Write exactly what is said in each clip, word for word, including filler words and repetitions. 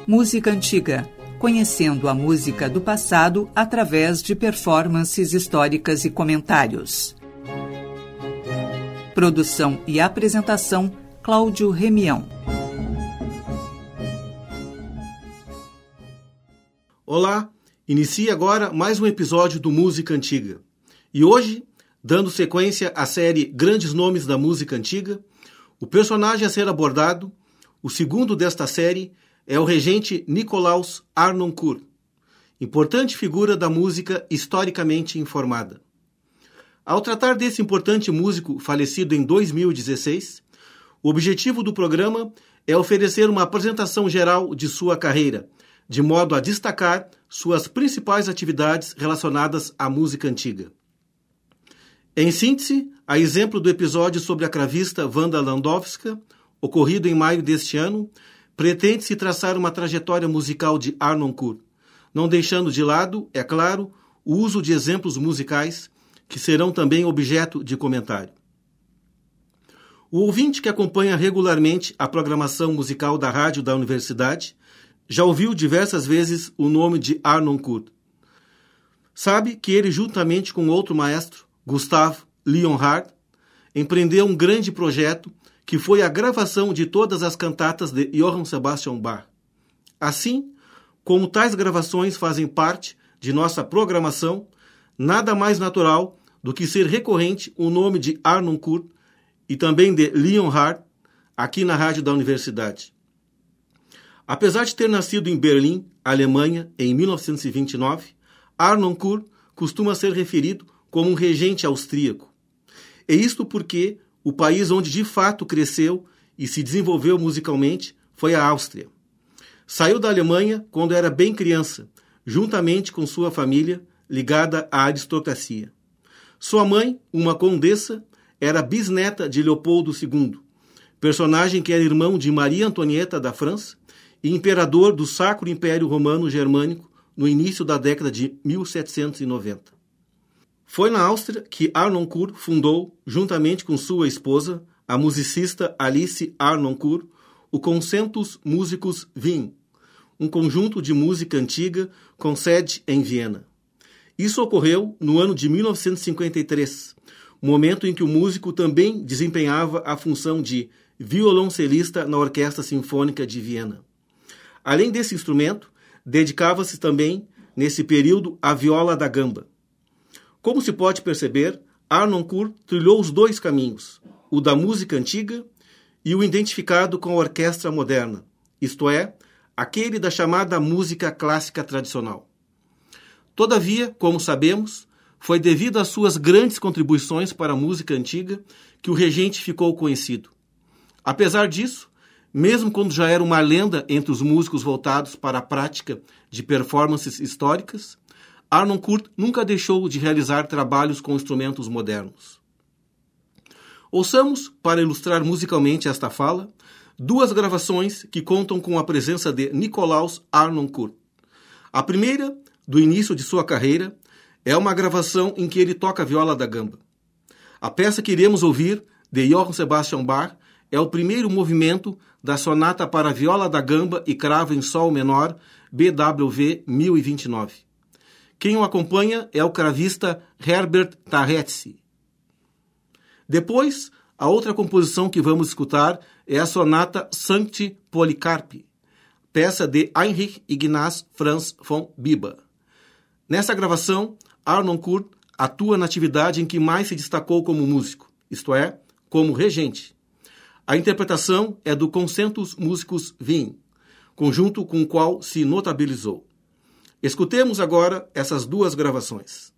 Música Antiga, conhecendo a música do passado através de performances históricas e comentários. Produção e apresentação, Cláudio Remião. Olá, inicia agora mais um episódio do Música Antiga. E hoje, dando sequência à série Grandes Nomes da Música Antiga, o personagem a ser abordado, o segundo desta série, é o regente Nicolaus Harnoncourt, importante figura da música historicamente informada. Ao tratar desse importante músico falecido em dois mil e dezesseis, o objetivo do programa é oferecer uma apresentação geral de sua carreira, de modo a destacar suas principais atividades relacionadas à música antiga. Em síntese, a exemplo do episódio sobre a cravista Wanda Landowska, ocorrido em maio deste ano, pretende-se traçar uma trajetória musical de Harnoncourt, não deixando de lado, é claro, o uso de exemplos musicais que serão também objeto de comentário. O ouvinte que acompanha regularmente a programação musical da rádio da universidade já ouviu diversas vezes o nome de Harnoncourt. Sabe que ele, juntamente com outro maestro, Gustav Leonhardt, empreendeu um grande projeto que foi a gravação de todas as cantatas de Johann Sebastian Bach. Assim, como tais gravações fazem parte de nossa programação, nada mais natural do que ser recorrente o nome de Harnoncourt e também de Leonhardt aqui na rádio da universidade. Apesar de ter nascido em Berlim, Alemanha, em mil novecentos e vinte e nove, Harnoncourt costuma ser referido como um regente austríaco. E isto porque o país onde de fato cresceu e se desenvolveu musicalmente foi a Áustria. Saiu da Alemanha quando era bem criança, juntamente com sua família, ligada à aristocracia. Sua mãe, uma condessa, era bisneta de Leopoldo segundo, personagem que era irmão de Maria Antonieta da França e imperador do Sacro Império Romano Germânico no início da década de mil setecentos e noventa. Foi na Áustria que Harnoncourt fundou, juntamente com sua esposa, a musicista Alice Harnoncourt, o Concentus Musicus Wien, um conjunto de música antiga com sede em Viena. Isso ocorreu no ano de mil novecentos e cinquenta e três, momento em que o músico também desempenhava a função de violoncelista na Orquestra Sinfônica de Viena. Além desse instrumento, dedicava-se também, nesse período, à viola da gamba. Como se pode perceber, Harnoncourt trilhou os dois caminhos, o da música antiga e o identificado com a orquestra moderna, isto é, aquele da chamada música clássica tradicional. Todavia, como sabemos, foi devido às suas grandes contribuições para a música antiga que o regente ficou conhecido. Apesar disso, mesmo quando já era uma lenda entre os músicos voltados para a prática de performances históricas, Harnoncourt nunca deixou de realizar trabalhos com instrumentos modernos. Ouçamos, para ilustrar musicalmente esta fala, duas gravações que contam com a presença de Nicolaus Harnoncourt. A primeira, do início de sua carreira, é uma gravação em que ele toca a viola da gamba. A peça que iremos ouvir, de Johann Sebastian Bach, é o primeiro movimento da sonata para viola da gamba e cravo em sol menor, B W V mil e vinte e nove. Quem o acompanha é o cravista Herbert Tarezzi. Depois, a outra composição que vamos escutar é a sonata Sancti Polycarpi, peça de Heinrich Ignaz Franz von Bieber. Nessa gravação, Harnoncourt atua na atividade em que mais se destacou como músico, isto é, como regente. A interpretação é do Concentus Musicus Wien, conjunto com o qual se notabilizou. Escutemos agora essas duas gravações.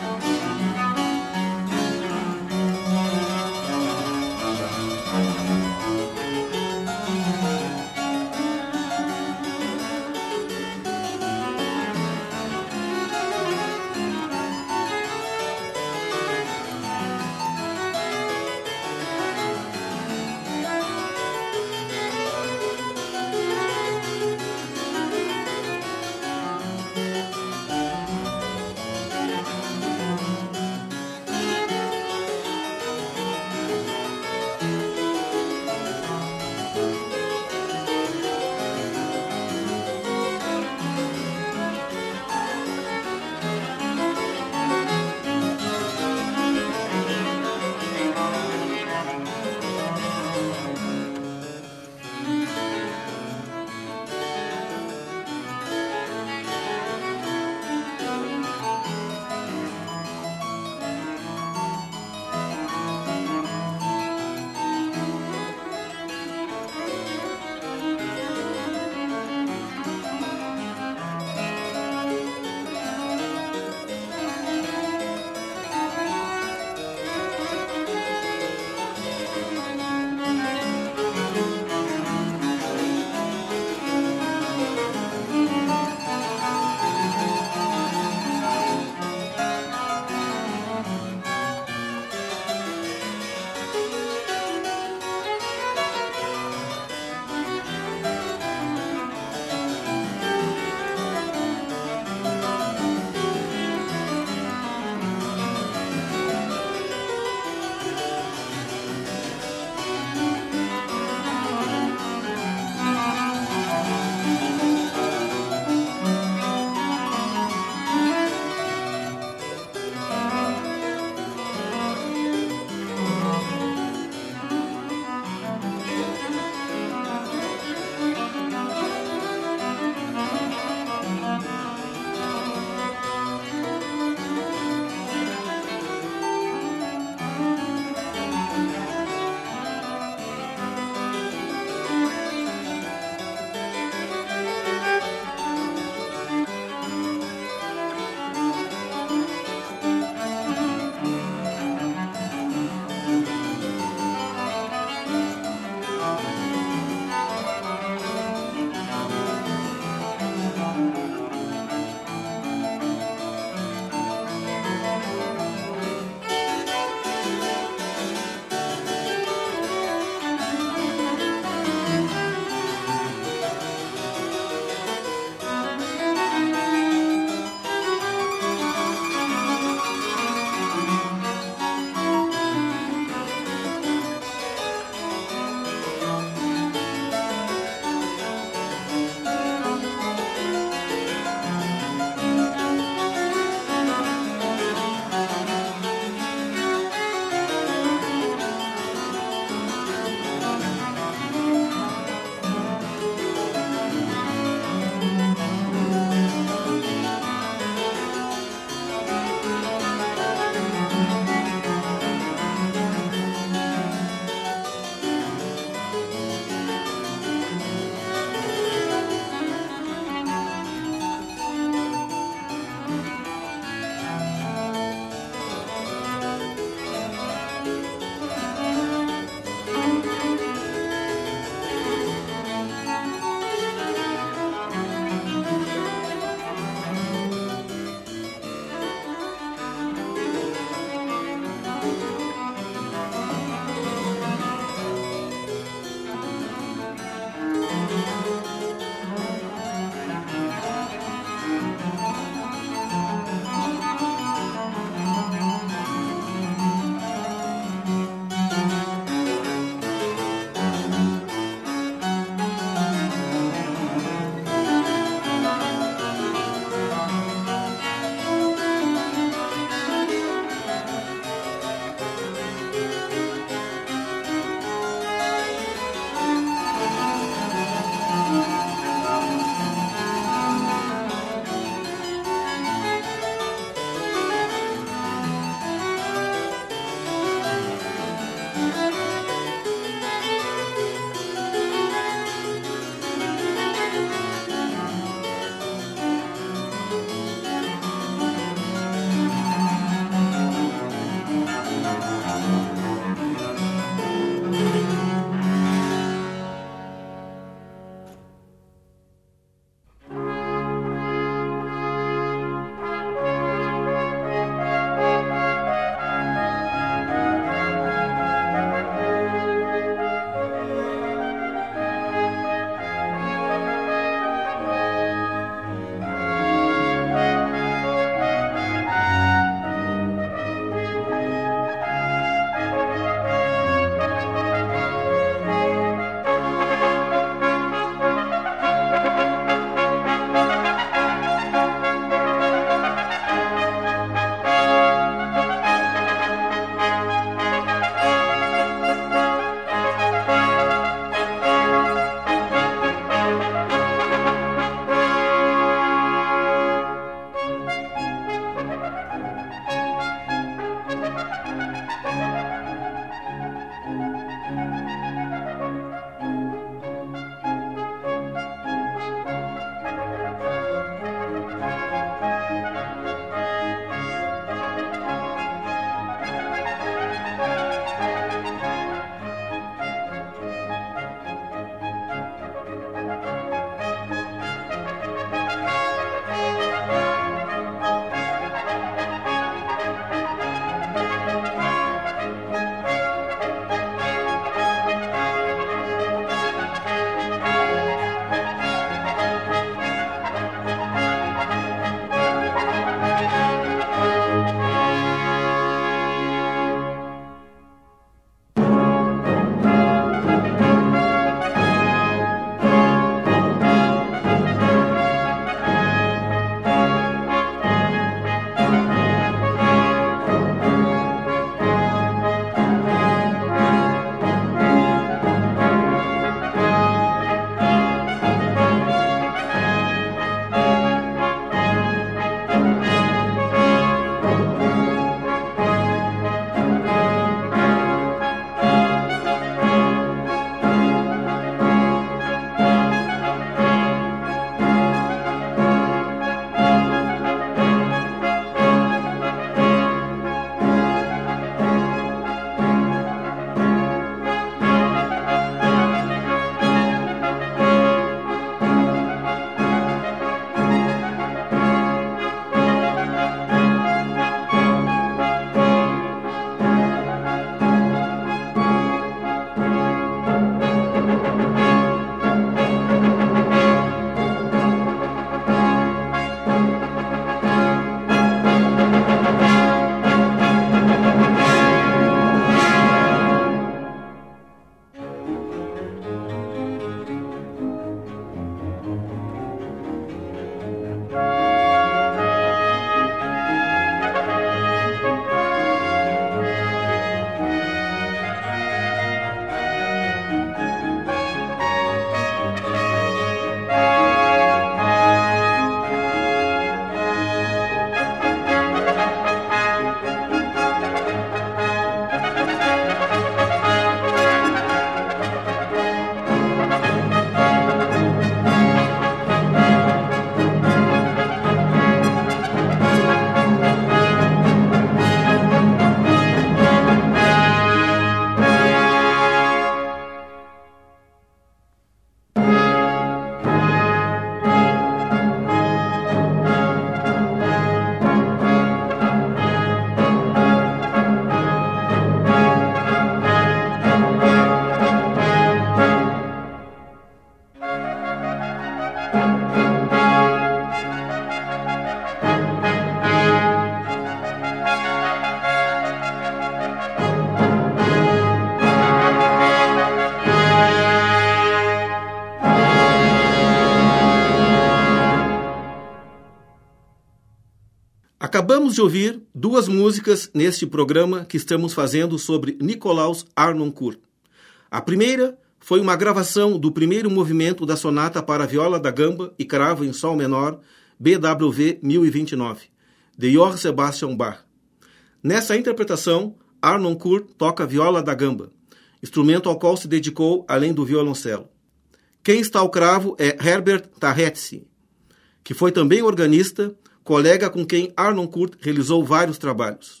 Acabamos de ouvir duas músicas neste programa que estamos fazendo sobre Nicolaus Harnoncourt. A primeira foi uma gravação do primeiro movimento da sonata para viola da gamba e cravo em sol menor, B W V mil e vinte e nove, de Johann Sebastian Bach. Nessa interpretação, Harnoncourt toca viola da gamba, instrumento ao qual se dedicou além do violoncelo. Quem está ao cravo é Herbert Tarrezi, que foi também organista, colega com quem Harnoncourt realizou vários trabalhos.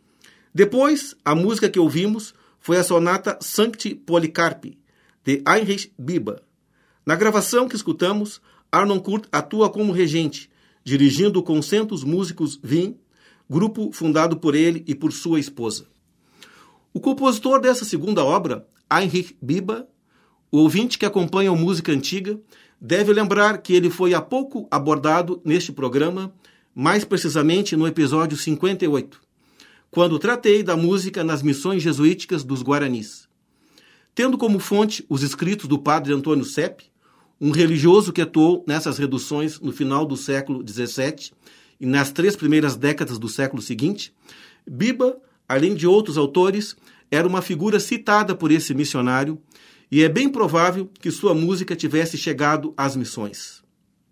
Depois, a música que ouvimos foi a sonata Sancti Polycarpi, de Heinrich Biber. Na gravação que escutamos, Harnoncourt atua como regente, dirigindo o Concentus Musicus Wien, grupo fundado por ele e por sua esposa. O compositor dessa segunda obra, Heinrich Biber, o ouvinte que acompanha o Música Antiga, deve lembrar que ele foi há pouco abordado neste programa, mais precisamente no episódio cinquenta e oito, quando tratei da música nas missões jesuíticas dos Guaranis. Tendo como fonte os escritos do padre Antônio Sepp, um religioso que atuou nessas reduções no final do século dezessete e nas três primeiras décadas do século seguinte, Biber, além de outros autores, era uma figura citada por esse missionário, e é bem provável que sua música tivesse chegado às missões.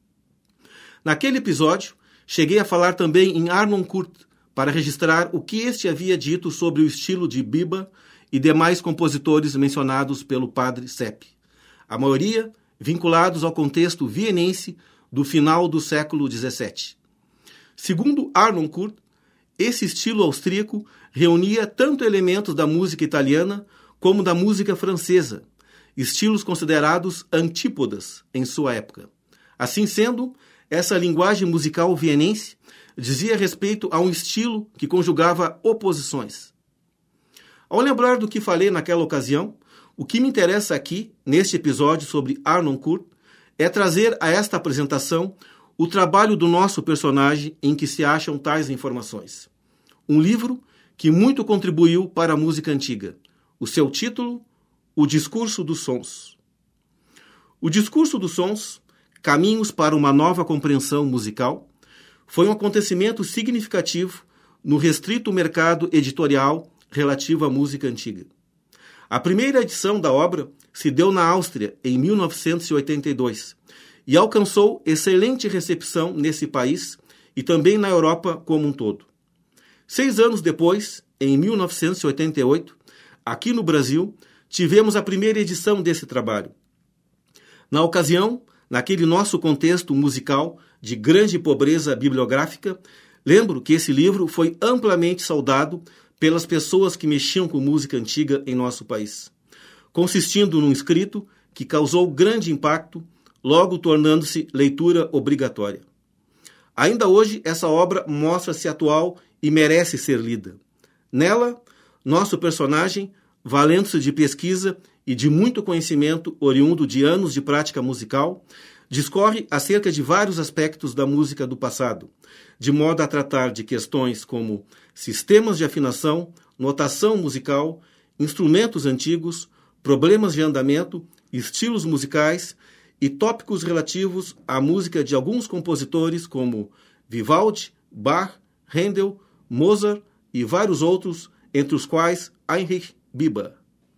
Naquele episódio, cheguei a falar também em Harnoncourt, para registrar o que este havia dito sobre o estilo de Biber e demais compositores mencionados pelo padre Sepp, a maioria vinculados ao contexto vienense do final do século dezessete. Segundo Harnoncourt, esse estilo austríaco reunia tanto elementos da música italiana como da música francesa, estilos considerados antípodas em sua época. Assim sendo, essa linguagem musical vienense dizia respeito a um estilo que conjugava oposições. Ao lembrar do que falei naquela ocasião, o que me interessa aqui, neste episódio sobre Harnoncourt, é trazer a esta apresentação o trabalho do nosso personagem em que se acham tais informações. Um livro que muito contribuiu para a música antiga. O seu título, O Discurso dos Sons. O Discurso dos Sons, Caminhos para uma Nova Compreensão Musical, foi um acontecimento significativo no restrito mercado editorial relativo à música antiga. A primeira edição da obra se deu na Áustria em mil novecentos e oitenta e dois e alcançou excelente recepção nesse país e também na Europa como um todo. Seis anos depois, em mil novecentos e oitenta e oito, aqui no Brasil, tivemos a primeira edição desse trabalho. Na ocasião, naquele nosso contexto musical de grande pobreza bibliográfica, lembro que esse livro foi amplamente saudado pelas pessoas que mexiam com música antiga em nosso país, consistindo num escrito que causou grande impacto, logo tornando-se leitura obrigatória. Ainda hoje, essa obra mostra-se atual e merece ser lida. Nela, nosso personagem, valendo-se de pesquisa e de muito conhecimento oriundo de anos de prática musical, discorre acerca de vários aspectos da música do passado, de modo a tratar de questões como sistemas de afinação, notação musical, instrumentos antigos, problemas de andamento, estilos musicais e tópicos relativos à música de alguns compositores como Vivaldi, Bach, Handel, Mozart e vários outros, entre os quais Heinrich Biber.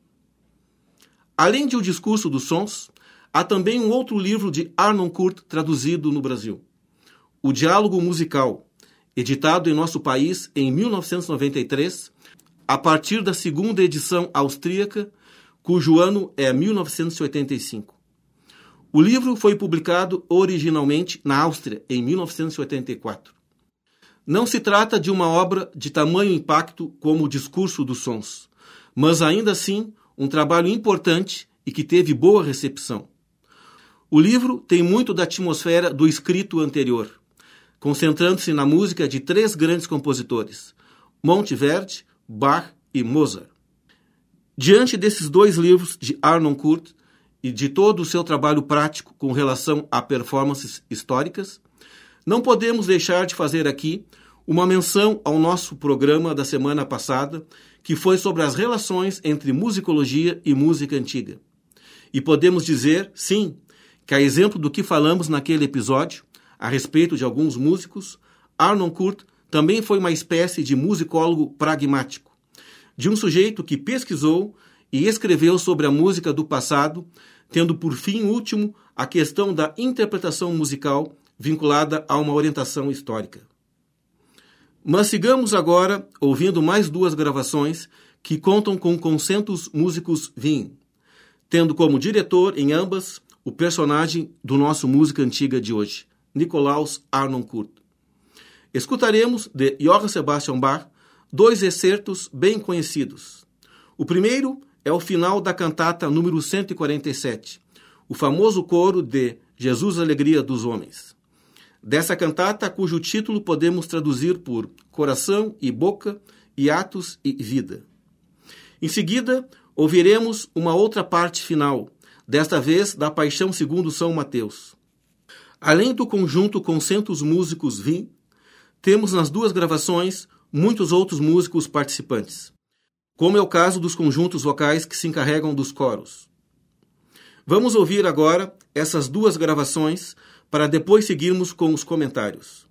Além de O Discurso dos Sons, há também um outro livro de Harnoncourt traduzido no Brasil, O Diálogo Musical, editado em nosso país em mil novecentos e noventa e três, a partir da segunda edição austríaca, cujo ano é mil novecentos e oitenta e cinco. O livro foi publicado originalmente na Áustria em mil novecentos e oitenta e quatro. Não se trata de uma obra de tamanho impacto como O Discurso dos Sons, mas ainda assim um trabalho importante e que teve boa recepção. O livro tem muito da atmosfera do escrito anterior, concentrando-se na música de três grandes compositores, Monteverdi, Bach e Mozart. Diante desses dois livros de Harnoncourt e de todo o seu trabalho prático com relação a performances históricas, não podemos deixar de fazer aqui uma menção ao nosso programa da semana passada, que foi sobre as relações entre musicologia e música antiga. E podemos dizer, sim, que a exemplo do que falamos naquele episódio, a respeito de alguns músicos, Harnoncourt também foi uma espécie de musicólogo pragmático, de um sujeito que pesquisou e escreveu sobre a música do passado, tendo por fim último a questão da interpretação musical vinculada a uma orientação histórica. Mas sigamos agora ouvindo mais duas gravações que contam com concentos músicos Wien, tendo como diretor em ambas o personagem do nosso Música Antiga de hoje, Nikolaus Harnoncourt. Escutaremos, de Johann Sebastian Bach, dois excertos bem conhecidos. O primeiro é o final da cantata número cento e quarenta e sete, o famoso coro de Jesus, Alegria dos Homens. Dessa cantata, cujo título podemos traduzir por Coração e Boca, e Atos e Vida. Em seguida, ouviremos uma outra parte final, desta vez da Paixão segundo São Mateus. Além do conjunto Concentos Músicos Wien, temos nas duas gravações muitos outros músicos participantes, como é o caso dos conjuntos vocais que se encarregam dos coros. Vamos ouvir agora essas duas gravações para depois seguirmos com os comentários.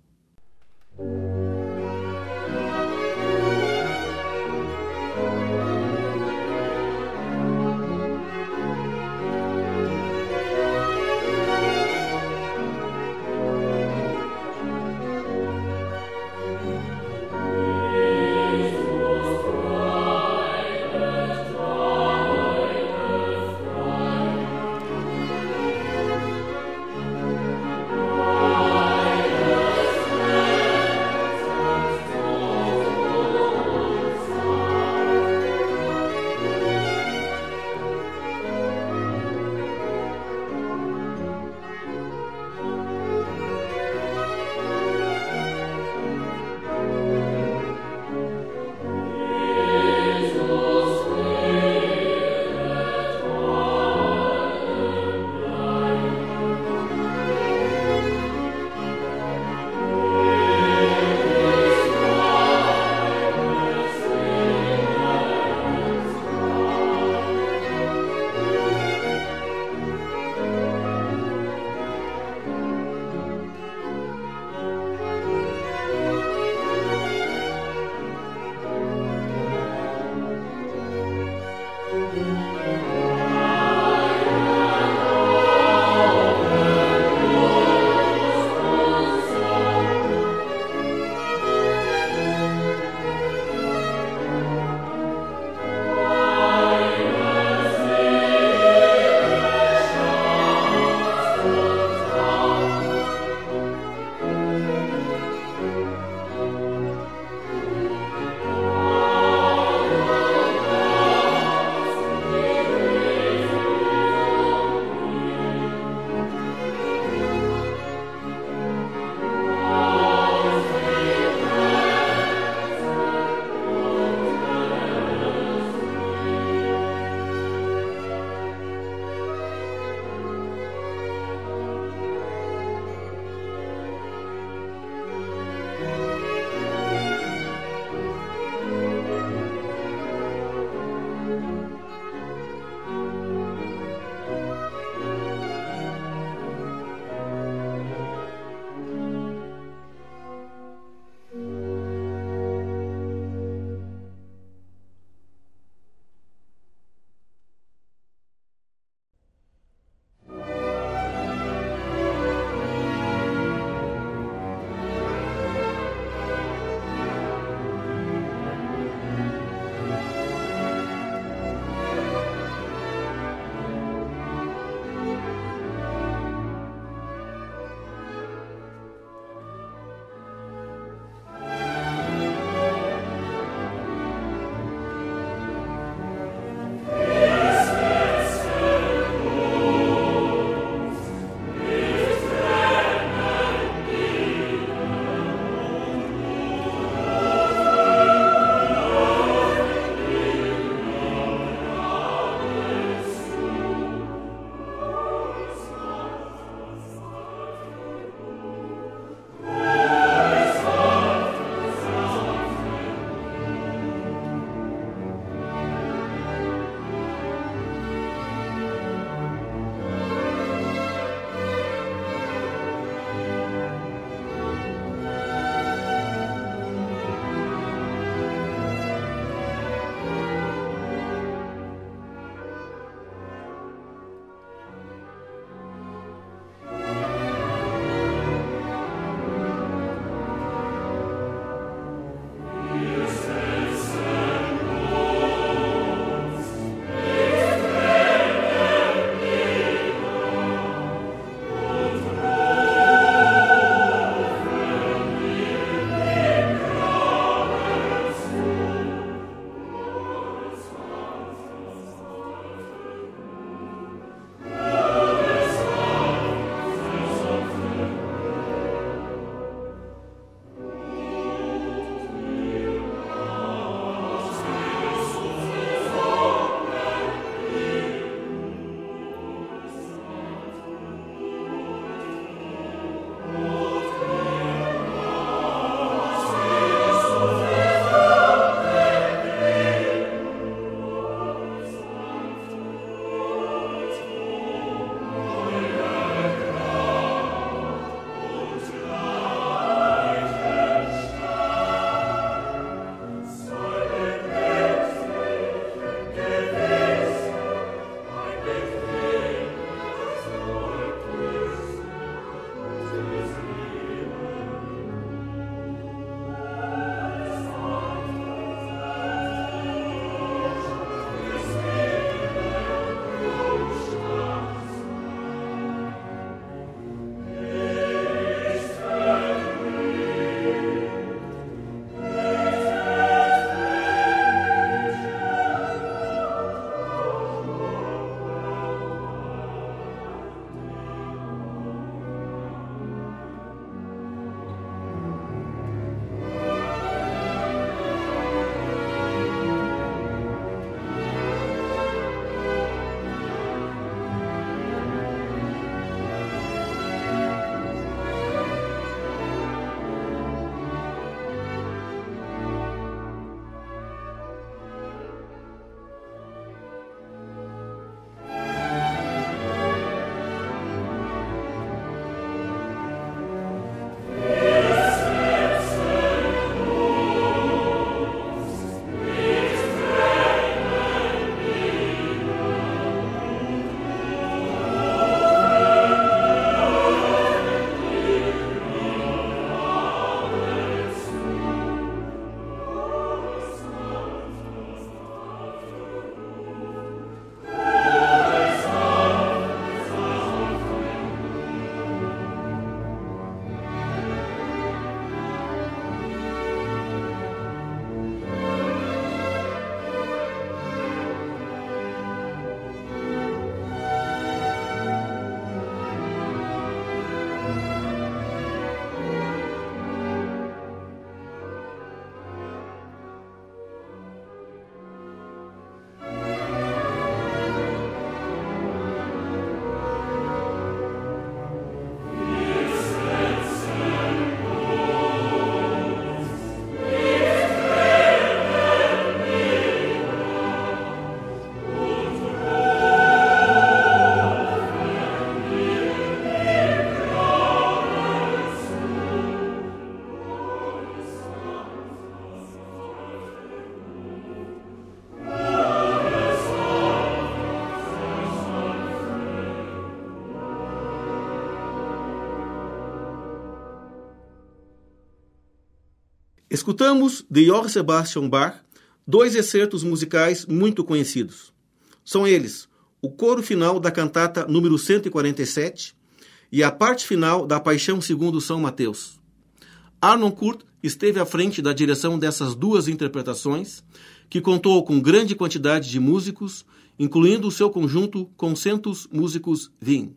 Escutamos de Johann Sebastian Bach dois excertos musicais muito conhecidos. São eles o coro final da cantata número cento e quarenta e sete e a parte final da Paixão segundo São Mateus. Arnon Kurt esteve à frente da direção dessas duas interpretações, que contou com grande quantidade de músicos, incluindo o seu conjunto Concentus Musicus Wien.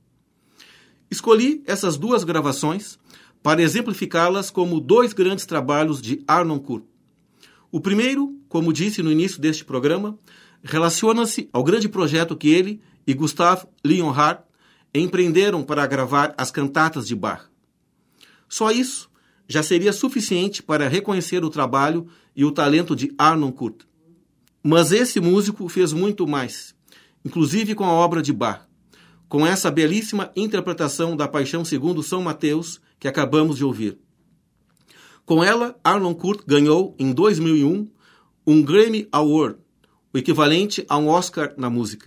Escolhi essas duas gravações para exemplificá-las como dois grandes trabalhos de Arnon Kurt. O primeiro, como disse no início deste programa, relaciona-se ao grande projeto que ele e Gustav Leonhardt empreenderam para gravar as cantatas de Bach. Só isso já seria suficiente para reconhecer o trabalho e o talento de Arnon Kurt. Mas esse músico fez muito mais, inclusive com a obra de Bach, com essa belíssima interpretação da Paixão segundo São Mateus que acabamos de ouvir. Com ela, Arnon Kurt ganhou, em dois mil e um, um Grammy Award, o equivalente a um Oscar na música.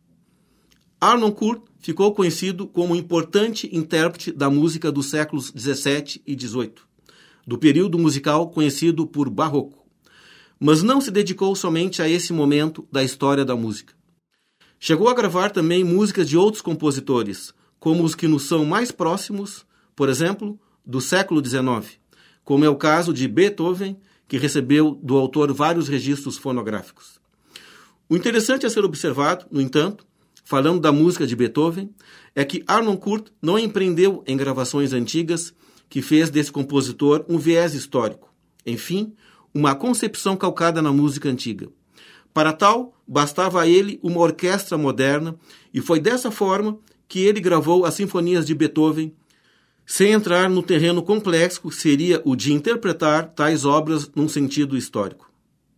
Arnon Kurt ficou conhecido como um importante intérprete da música dos séculos dezessete e dezoito, do período musical conhecido por Barroco, mas não se dedicou somente a esse momento da história da música. Chegou a gravar também músicas de outros compositores, como os que nos são mais próximos, por exemplo, do século dezenove, como é o caso de Beethoven, que recebeu do autor vários registros fonográficos. O interessante a ser observado, no entanto, falando da música de Beethoven, é que Arnon Kurt não empreendeu em gravações antigas que fez desse compositor um viés histórico. Enfim, uma concepção calcada na música antiga. Para tal, bastava a ele uma orquestra moderna e foi dessa forma que ele gravou as sinfonias de Beethoven, sem entrar no terreno complexo que seria o de interpretar tais obras num sentido histórico.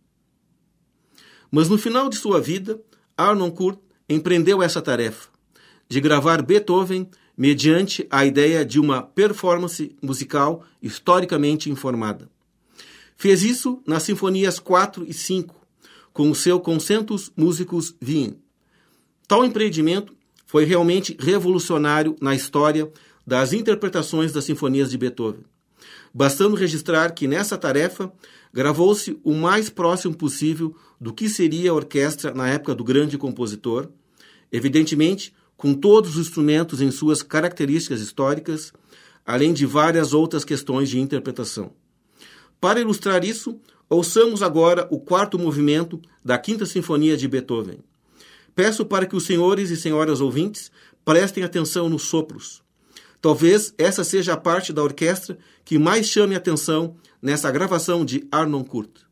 Mas no final de sua vida, Arnon Kurt empreendeu essa tarefa, de gravar Beethoven mediante a ideia de uma performance musical historicamente informada. Fez isso nas sinfonias quatro e cinco, com o seu Concentus Musicus Wien. Tal empreendimento foi realmente revolucionário na história das interpretações das sinfonias de Beethoven, bastando registrar que nessa tarefa gravou-se o mais próximo possível do que seria a orquestra na época do grande compositor, evidentemente com todos os instrumentos em suas características históricas, além de várias outras questões de interpretação. Para ilustrar isso, ouçamos agora o quarto movimento da Quinta Sinfonia de Beethoven. Peço para que os senhores e senhoras ouvintes prestem atenção nos sopros. Talvez essa seja a parte da orquestra que mais chame a atenção nessa gravação de Arnon Kurt.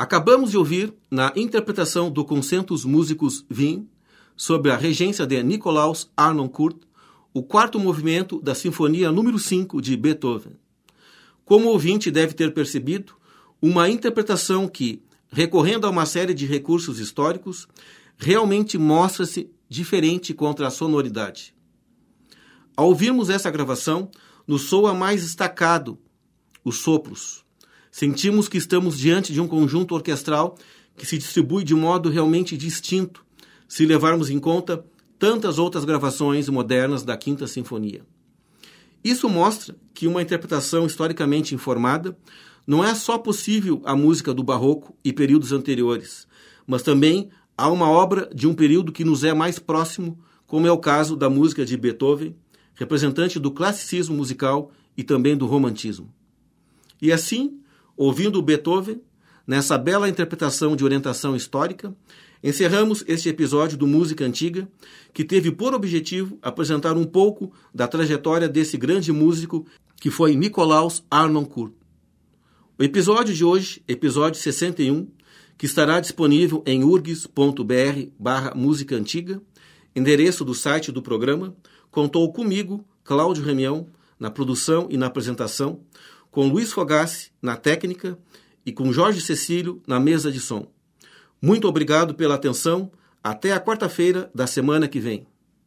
Acabamos de ouvir, na interpretação do Concertus Musicus Wien, sob a regência de Nikolaus Harnoncourt, o quarto movimento da Sinfonia número cinco de Beethoven. Como o ouvinte deve ter percebido, uma interpretação que, recorrendo a uma série de recursos históricos, realmente mostra-se diferente contra a sonoridade. Ao ouvirmos essa gravação, nos soa mais destacado os sopros. Sentimos que estamos diante de um conjunto orquestral que se distribui de modo realmente distinto, se levarmos em conta tantas outras gravações modernas da Quinta Sinfonia. Isso mostra que uma interpretação historicamente informada não é só possível à música do Barroco e períodos anteriores, mas também há uma obra de um período que nos é mais próximo, como é o caso da música de Beethoven, representante do classicismo musical e também do romantismo. E assim, ouvindo Beethoven, nessa bela interpretação de orientação histórica, encerramos este episódio do Música Antiga, que teve por objetivo apresentar um pouco da trajetória desse grande músico que foi Nikolaus Harnoncourt. O episódio de hoje, episódio sessenta e um, que estará disponível em urgs.br barra música antiga, endereço do site do programa, contou comigo, Cláudio Remião, na produção e na apresentação, com Luiz Fogassi na técnica e com Jorge Cecílio na mesa de som. Muito obrigado pela atenção. Até a quarta-feira da semana que vem.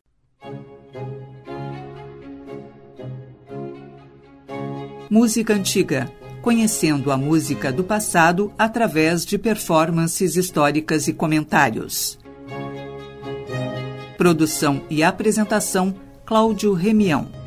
Música Antiga. Conhecendo a música do passado através de performances históricas e comentários. Produção e apresentação, Cláudio Remião.